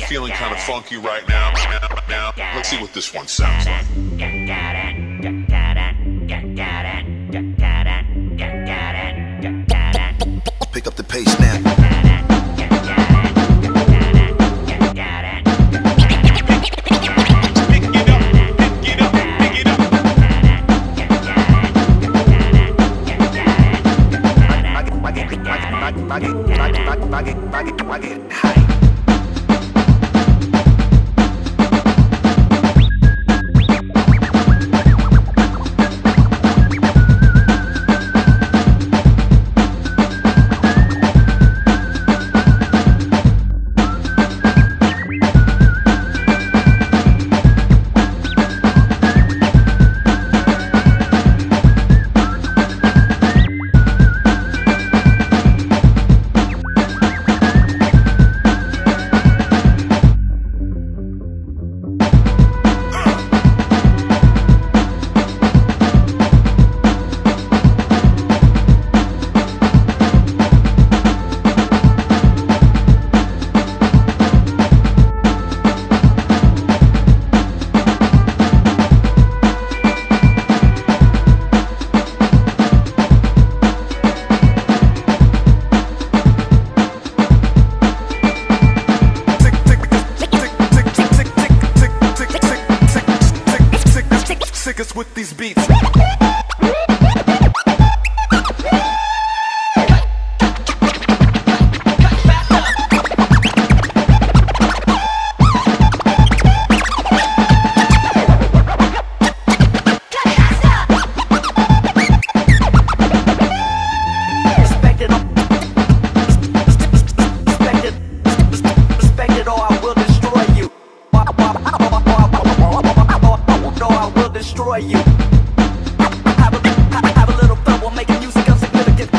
feeling kind of funky right now. Let's see what this one sounds like. Pick up the pace now. I get high. With these beats. You have a little fun while making music of significance.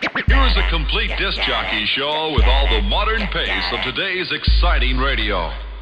Complete disc jockey show with all the modern pace of today's exciting radio.